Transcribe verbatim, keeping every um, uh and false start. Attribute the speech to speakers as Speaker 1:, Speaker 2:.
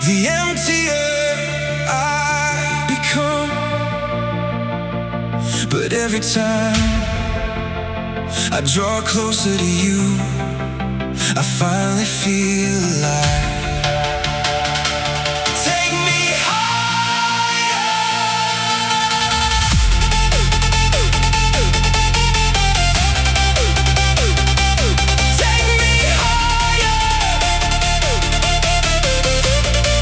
Speaker 1: the emptier I become. But every time I draw closer to you, I finally feel alive.